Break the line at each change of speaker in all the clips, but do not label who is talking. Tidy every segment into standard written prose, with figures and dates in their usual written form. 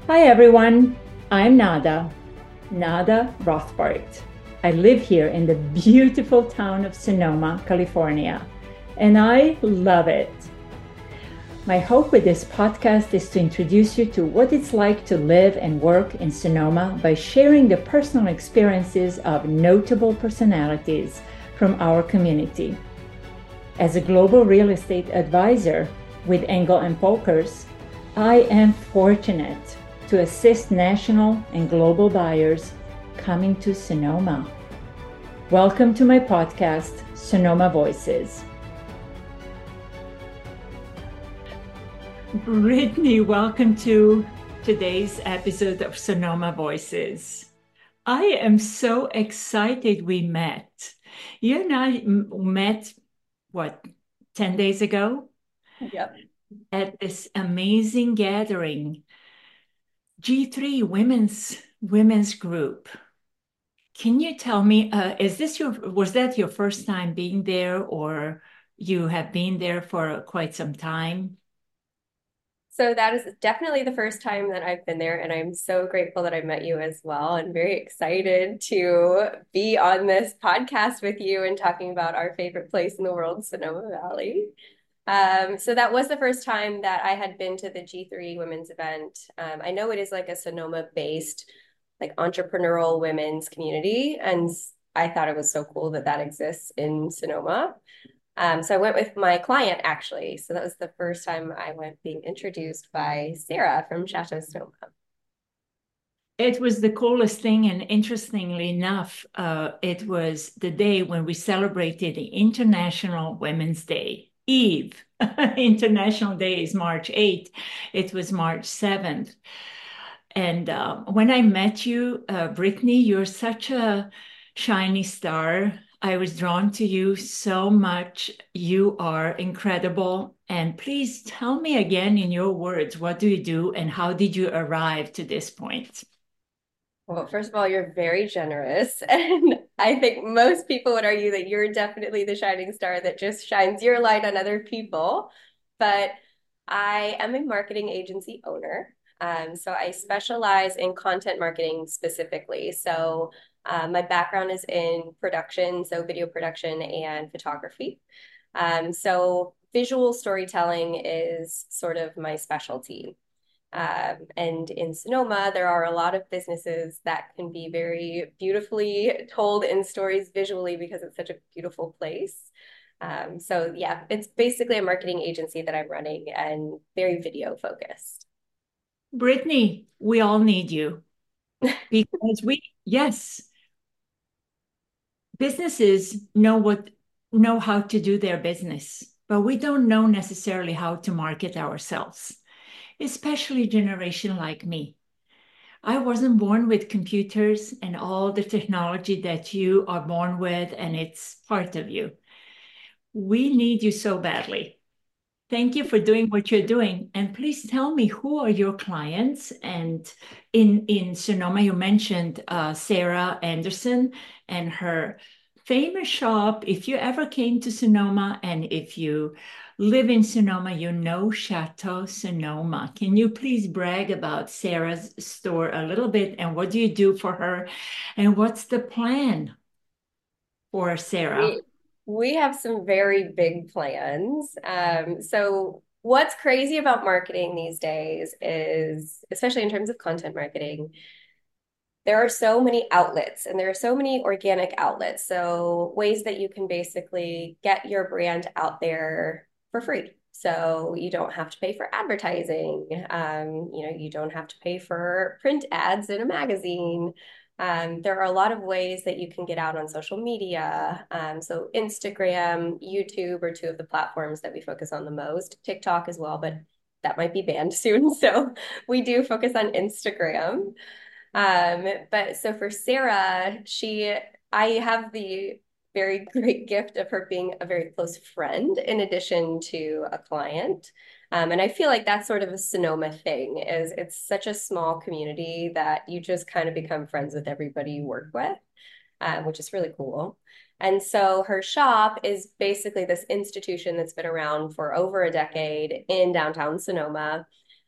Hi everyone, I'm Nada Rothbart. I live here in the beautiful town of Sonoma, California, and I love it. My hope with this podcast is to introduce you to what it's like to live and work in Sonoma by sharing the personal experiences of notable personalities from our community. As a global real estate advisor with Engel and Folkers, I am fortunate to assist national and global buyers coming to Sonoma. Welcome to my podcast, Sonoma Voices. Brittany, welcome to today's episode of Sonoma Voices. I am so excited we met. You and I met, what, 10 days ago?
Yep.
At this amazing gathering, G3 Women's Group. Can you tell me, was that your first time being there, or you have been there for quite some time?
So that is definitely the first time that I've been there, and I'm so grateful that I met you as well, and very excited to be on this podcast with you and talking about our favorite place in the world, Sonoma Valley. So that was the first time that I had been to the G3 women's event. I know it is like a Sonoma-based, like entrepreneurial women's community, and I thought it was so cool that that exists in Sonoma. So I went with my client actually. So that was the first time I went being introduced by Sarah from Chateau Sonoma.
It was the coolest thing, and interestingly enough, it was the day when we celebrated the International Women's Day. Eve. International Day is March 8th. It was March 7th. And when I met you, Brittany, you're such a shiny star. I was drawn to you so much. You are incredible. And please tell me again in your words, what do you do and how did you arrive to this point?
Well, first of all, you're very generous. And I think most people would argue that you're definitely the shining star that just shines your light on other people. But I am a marketing agency owner. So I specialize in content marketing specifically. So my background is in production, so video production and photography. So visual storytelling is sort of my specialty. And in Sonoma, there are a lot of businesses that can be very beautifully told in stories visually because it's such a beautiful place. So yeah, it's basically a marketing agency that I'm running and very video focused.
Brittany, we all need you because yes, businesses know how to do their business, but we don't know necessarily how to market ourselves, especially generation like me. I wasn't born with computers and all the technology that you are born with, and it's part of you. We need you so badly. Thank you for doing what you're doing. And please tell me, who are your clients? And in Sonoma, you mentioned Sarah Anderson and her famous shop. If you ever came to Sonoma and if you live in Sonoma, you know Chateau Sonoma. Can you please brag about Sarah's store a little bit, and what do you do for her? And what's the plan for Sarah?
We we have some very big plans. So what's crazy about marketing these days is, especially in terms of content marketing, there are so many outlets and there are so many organic outlets. So ways that you can basically get your brand out there for free. So you don't have to pay for advertising. You don't have to pay for print ads in a magazine. There are a lot of ways that you can get out on social media. So Instagram, YouTube are two of the platforms that we focus on the most. TikTok as well, but that might be banned soon. So we do focus on Instagram. But so for Sarah, I have the very great gift of her being a very close friend in addition to a client. And I feel like that's sort of a Sonoma thing, is it's such a small community that you just kind of become friends with everybody you work with, which is really cool. And so her shop is basically this institution that's been around for over a decade in downtown Sonoma.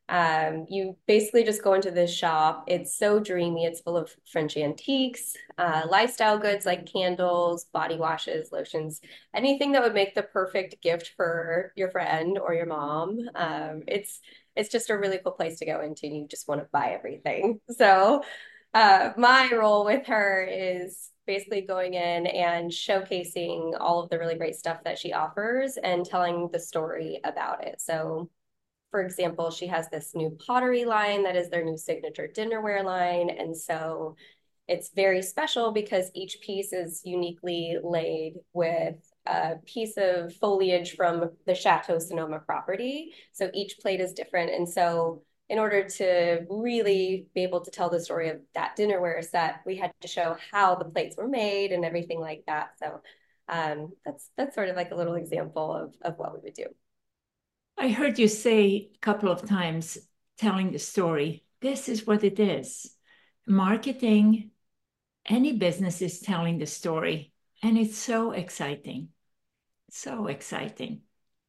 You basically just go into this shop. It's so dreamy. It's full of French antiques, lifestyle goods like candles, body washes, lotions, anything that would make the perfect gift for your friend or your mom. It's just a really cool place to go into, and you just want to buy everything. So, my role with her is basically going in and showcasing all of the really great stuff that she offers and telling the story about it. So for example, she has this new pottery line that is their new signature dinnerware line. And so it's very special because each piece is uniquely laid with a piece of foliage from the Chateau Sonoma property. So each plate is different. And so in order to really be able to tell the story of that dinnerware set, we had to show how the plates were made and everything like that. So that's sort of like a little example of what we would do.
I heard you say a couple of times telling the story. This is what it is. Marketing, any business is telling the story, and it's so exciting. So exciting.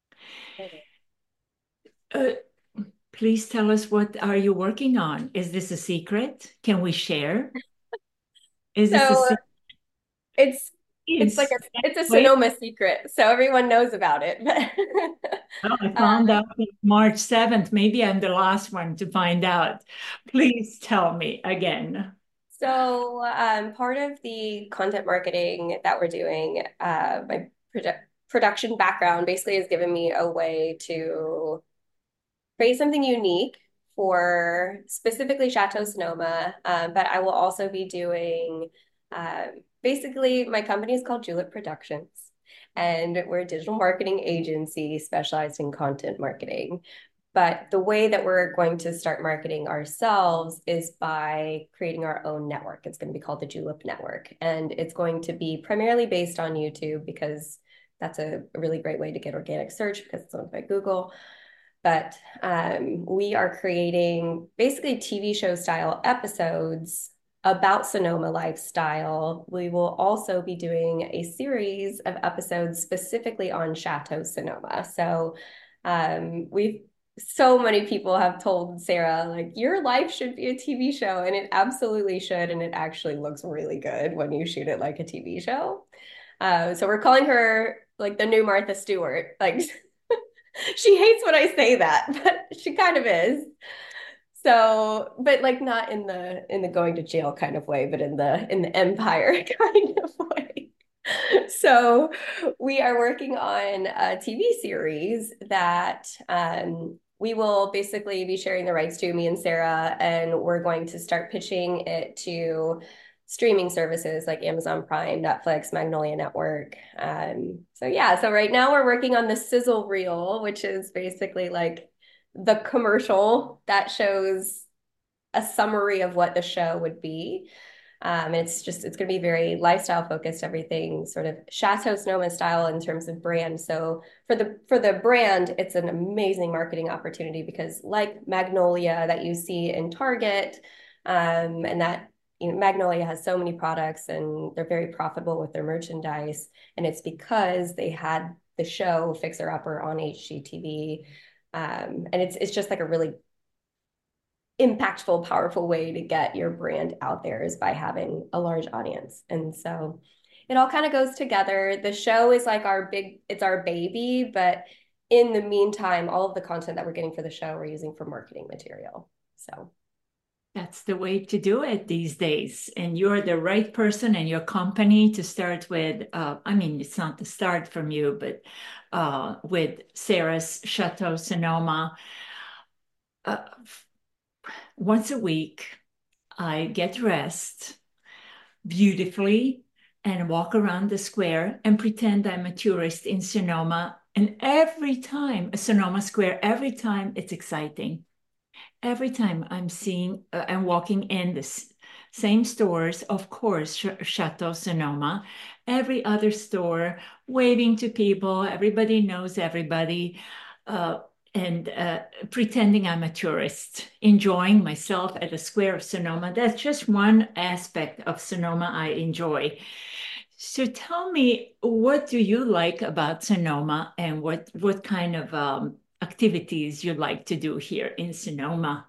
Uh, please tell us, what are you working on? Is this a secret? Can we share? Is this a
So
secret?
it's it's like
Please.
it's a
Wait.
Sonoma secret, so everyone knows about it.
Oh, I
Uh,
found out March 7th. Maybe I'm the last one to find out. Please tell me again.
part of the content marketing that we're doing, my production background basically has given me a way to create something unique for specifically Chateau Sonoma. But I will also be doing basically my company is called Julep Productions. And we're a digital marketing agency specialized in content marketing. But the way that we're going to start marketing ourselves is by creating our own network. It's going to be called the Julep Network. And it's going to be primarily based on YouTube because that's a really great way to get organic search because it's owned by Google. But we are creating basically TV show style episodes about Sonoma lifestyle. We will also be doing a series of episodes specifically on Chateau Sonoma. So we've so many people have told Sarah, like, your life should be a TV show, and it absolutely should. And it actually looks really good when you shoot it like a TV show. So we're calling her like the new Martha Stewart. Like she hates when I say that, but she kind of is. So, but like not in the going to jail kind of way, but in the empire kind of way. So we are working on a TV series that we will basically be sharing the rights to, me and Sarah, and we're going to start pitching it to streaming services like Amazon Prime, Netflix, Magnolia Network. So yeah, so right now we're working on the sizzle reel, which is basically like the commercial that shows a summary of what the show would be. It's going to be very lifestyle focused, everything sort of Chateau Sonoma style in terms of brand. So for the brand, it's an amazing marketing opportunity because like Magnolia that you see in Target, and that Magnolia has so many products and they're very profitable with their merchandise, and it's because they had the show Fixer Upper on HGTV, and it's just like a really impactful, powerful way to get your brand out there is by having a large audience. And so it all kind of goes together. The show is like it's our baby, but in the meantime, all of the content that we're getting for the show, we're using for marketing material. So
That's the way to do it these days. And you're the right person and your company to start with. I mean, it's not the start from you, but with Sarah's Chateau Sonoma. Uh, once a week, I get dressed beautifully and walk around the square and pretend I'm a tourist in Sonoma. And every time, Sonoma Square, every time it's exciting. Every time I'm walking in the same stores, of course, Chateau Sonoma, every other store, waving to people, everybody knows everybody, uh, and pretending I'm a tourist, enjoying myself at the square of Sonoma. That's just one aspect of Sonoma I enjoy. So tell me, what do you like about Sonoma, and what kind of activities you like to do here in Sonoma?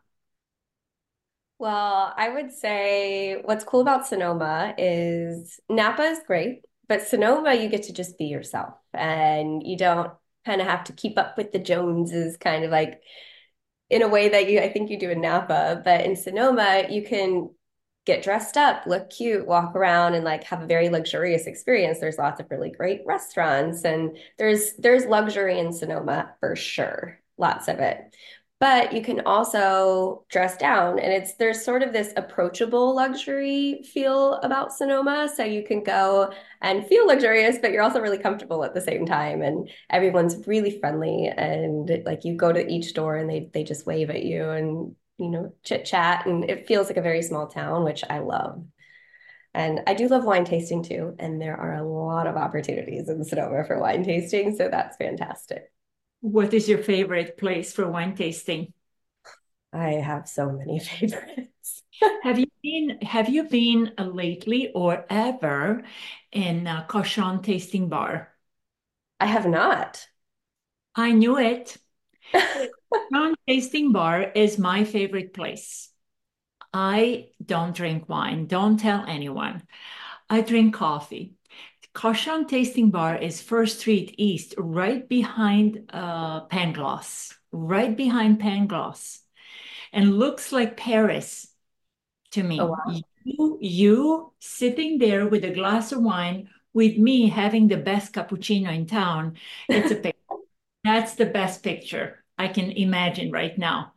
Well, I would say what's cool about Sonoma is Napa is great, but Sonoma, you get to just be yourself and you don't kind of have to keep up with the Joneses, kind of like in a way that I think you do in Napa. But in Sonoma, you can get dressed up, look cute, walk around and like have a very luxurious experience. There's lots of really great restaurants and there's luxury in Sonoma for sure. Lots of it. But you can also dress down and there's sort of this approachable luxury feel about Sonoma. So you can go and feel luxurious, but you're also really comfortable at the same time. And everyone's really friendly. And like you go to each store and they just wave at you and chit chat, and it feels like a very small town, which I love. And I do love wine tasting too, and there are a lot of opportunities in Sonoma for wine tasting, so that's fantastic.
What is your favorite place for wine tasting?
I have so many favorites.
Have you been lately or ever in a Cochon tasting bar?
I have not.
I knew it. Cochon tasting bar is my favorite place. I don't drink wine. Don't tell anyone. I drink coffee. Cochon Tasting Bar is First Street East, right behind Pangloss, right behind Pangloss, and looks like Paris to
Oh,
me.
wow.
You sitting there with a glass of wine, with me having the best cappuccino in town. It's a pic. That's the best picture I can imagine right now.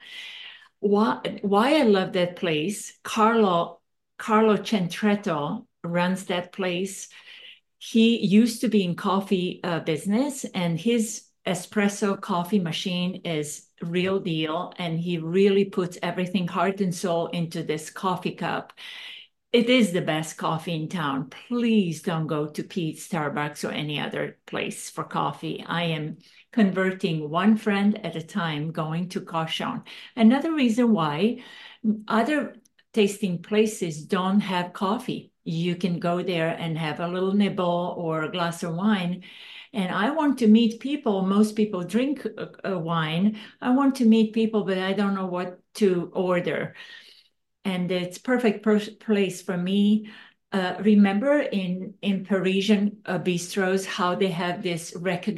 Why I love that place? Carlo Centretto runs that place. He used to be in coffee business, and his espresso coffee machine is real deal. And he really puts everything heart and soul into this coffee cup. It is the best coffee in town. Please don't go to Pete's, Starbucks, or any other place for coffee. I am converting one friend at a time going to Cauchon. Another reason why other tasting places don't have coffee. You can go there and have a little nibble or a glass of wine. And I want to meet people. Most people drink wine. I want to meet people, but I don't know what to order, and it's perfect place for me. Remember in Parisian bistros how they have this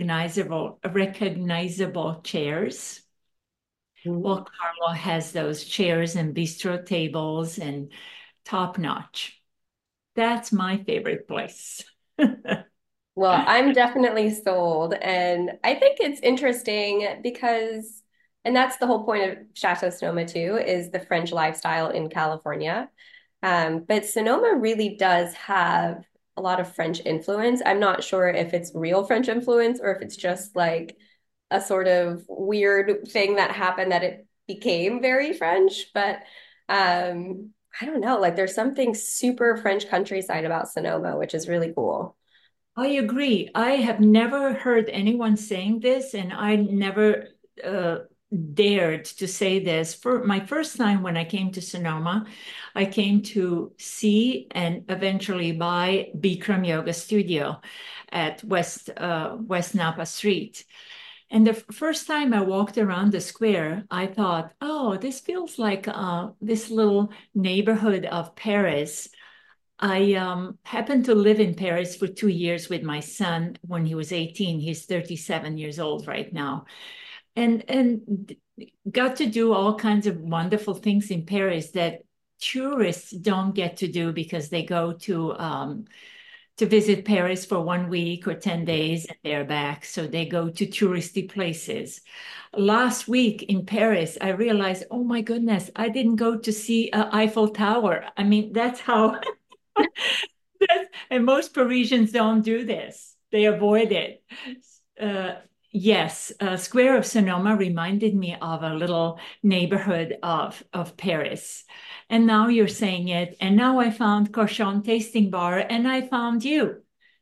recognizable chairs?
Mhm.
Well, Carlo has those chairs and bistro tables and top notch. That's my favorite place.
Well, I'm definitely sold. And I think it's interesting because, and that's the whole point of Chateau Sonoma too, is the French lifestyle in California. But Sonoma really does have a lot of French influence. I'm not sure if it's real French influence or if it's just like a sort of weird thing that happened that it became very French. But I don't know, like there's something super French countryside about Sonoma, which is really cool.
I agree. I have never heard anyone saying this, and I never uh, dared to say this. For my first time when I came to Sonoma, I came to see and eventually buy Bikram Yoga Studio at West Napa Street. And the first time I walked around the square, I thought, oh, this feels like this little neighborhood of Paris. I happened to live in Paris for 2 years with my son when he was 18. He's 37 years old right now. And got to do all kinds of wonderful things in Paris that tourists don't get to do because they go to visit Paris for 1 week or 10 days and they're back. So they go to touristy places. Last week in Paris, I realized, oh my goodness, I didn't go to see Eiffel Tower. I mean, that's how and most Parisians don't do this. They avoid it. Uh, yes, Square of Sonoma reminded me of a little neighborhood of Paris. And now you're saying it. And now I found Cochon Tasting Bar and I found you.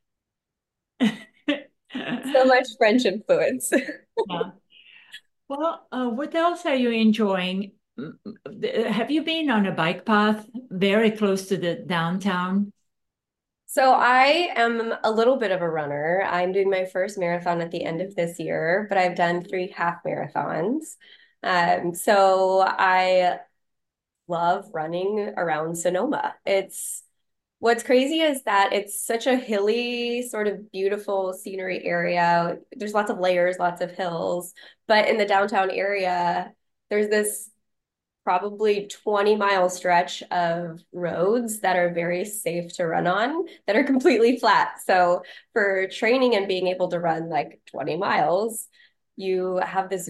So much French influence.
Yeah. Well, what else are you enjoying? Have you been on a bike path very close to the downtown?
So I am a little bit of a runner. I'm doing my first marathon at the end of this year, but I've done 3 half marathons. So I love running around Sonoma. It's What's crazy is that it's such a hilly, sort of beautiful scenery area. There's lots of layers, lots of hills, but in the downtown area, there's this probably 20-mile stretch of roads that are very safe to run on that are completely flat. So for training and being able to run like 20 miles, you have this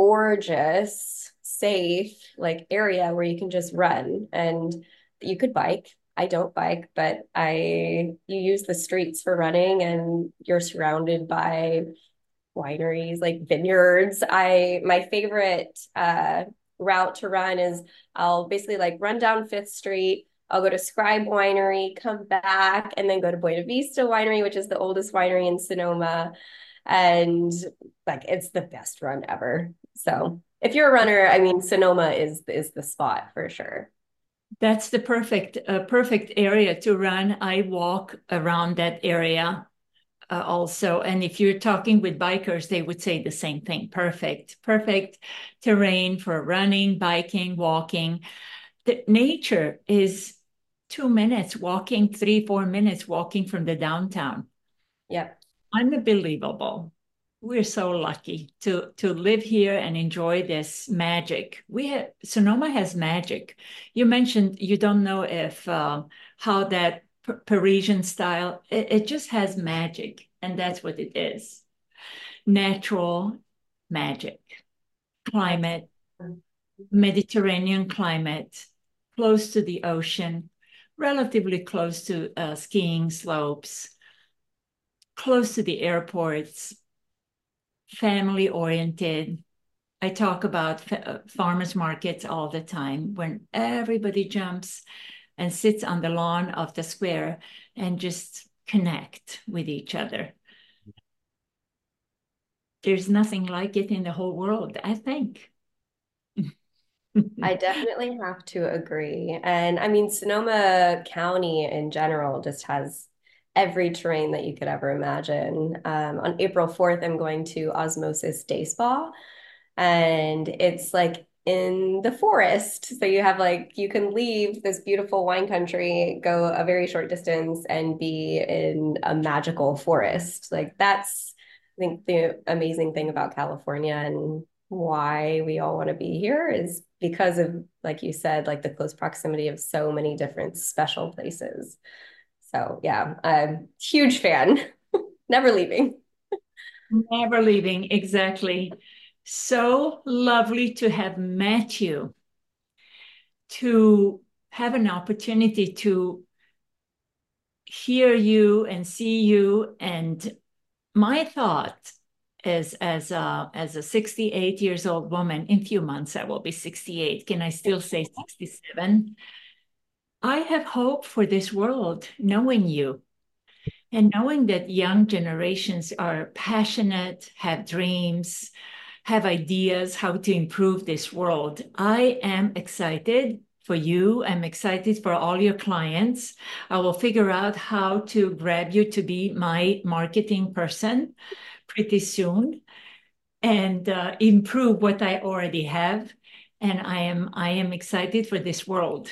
gorgeous, safe like area where you can just run and you could bike. I don't bike, but you use the streets for running and you're surrounded by wineries, like vineyards. My favorite route to run is I'll basically like run down Fifth Street. I'll go to Scribe Winery, come back, and then go to Buena Vista Winery, which is the oldest winery in Sonoma. And like it's the best run ever. So if you're a runner, I mean Sonoma is the spot for sure.
That's the perfect area to run. I walk around that area also. And if you're talking with bikers, they would say the same thing. Perfect terrain for running, biking, walking. The nature is 2 minutes walking, 3, 4 minutes walking from the downtown.
Yep.
Unbelievable. We're so lucky to live here and enjoy this magic. Sonoma has magic. You mentioned you don't know if how that Parisian style, it just has magic, and that's what it is. Natural magic, climate, Mediterranean climate, close to the ocean, relatively close to skiing slopes, close to the airports, family oriented. I talk about farmers markets all the time when everybody jumps and sits on the lawn of the square and just connect with each other. There's nothing like it in the whole world, I think.
I definitely have to agree. And I mean, Sonoma County in general just has every terrain that you could ever imagine. On April 4th, I'm going to Osmosis Day Spa, and it's like in the forest. So you have like, you can leave this beautiful wine country, go a very short distance, and be in a magical forest. Like, that's, I think, the amazing thing about California and why we all want to be here is because of, like you said, like the close proximity of so many different special places. So yeah, I'm a huge fan. Never leaving.
Never leaving, exactly. So lovely to have met you, to have an opportunity to hear you and see you. And my thought is as a 68 years old woman, in few months I will be 68. Can I still say 67? I have hope for this world, knowing you and knowing that young generations are passionate, have dreams, have ideas how to improve this world. I am excited for you. I'm excited for all your clients. I will figure out how to grab you to be my marketing person pretty soon and improve what I already have. And I am excited for this world.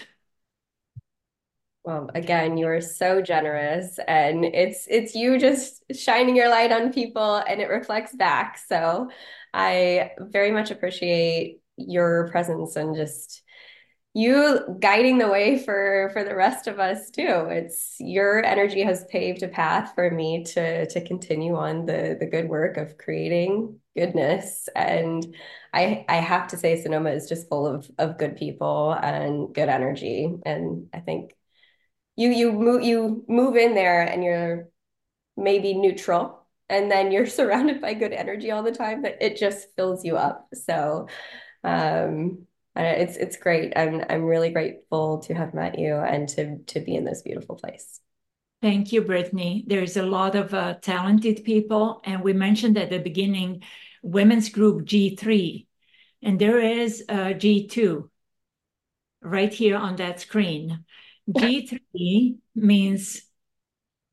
Well, again, you are so generous and it's you just shining your light on people and it reflects back. So I very much appreciate your presence and just you guiding the way for the rest of us too. It's your energy has paved a path for me to continue on the good work of creating goodness. And I have to say Sonoma is just full of good people and good energy. And I think you move in there and you're maybe neutral and then you're surrounded by good energy all the time that it just fills you up. So it's great. I'm really grateful to have met you and to be in this beautiful place.
Thank you, Brittany. There's a lot of talented people, and we mentioned at the beginning women's group G3, and there is G2 right here on that screen. G3 means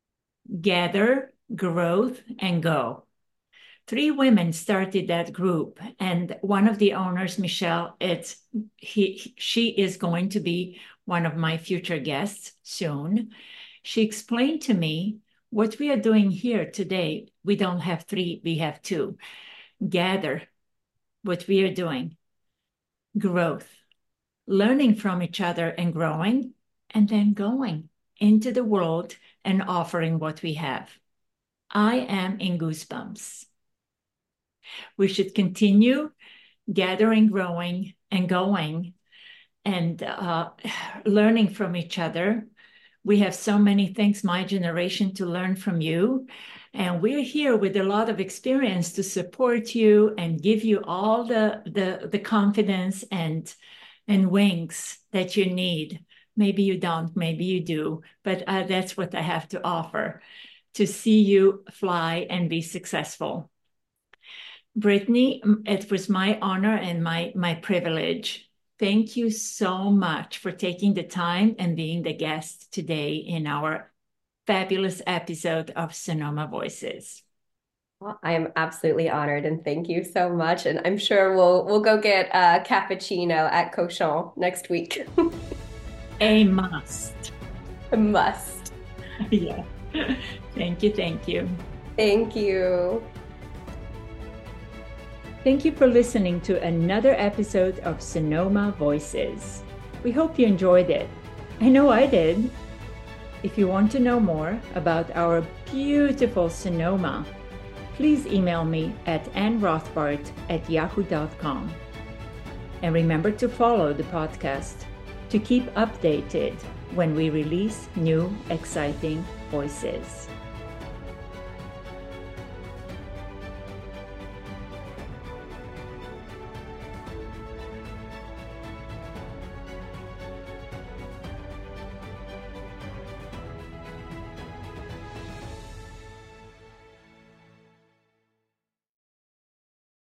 Gather, Growth, and Go. 3 women started that group, and one of the owners, Michelle, she is going to be one of my future guests soon. She explained to me what we are doing here today. We don't have 3, we have 2. Gather, what we are doing. Growth, learning from each other and growing, and then going into the world and offering what we have. I am in goosebumps. We should continue gathering, growing, and going, and learning from each other. We have so many things, my generation, to learn from you. And we're here with a lot of experience to support you and give you all the confidence and wings that you need. Maybe you don't, maybe you do, but that's what I have to offer to see you fly and be successful. Brittany, it was my honor and my privilege. Thank you so much for taking the time and being the guest today in our fabulous episode of Sonoma Voices.
Well, I am absolutely honored and thank you so much. And I'm sure we'll go get a cappuccino at Cochon next week.
A must.
A must.
Yeah. Thank you. Thank you.
Thank you.
Thank you for listening to another episode of Sonoma Voices. We hope you enjoyed it. I know I did. If you want to know more about our beautiful Sonoma, please email me at annrothbart@yahoo.com. And remember to follow the podcast to keep updated when we release new exciting voices.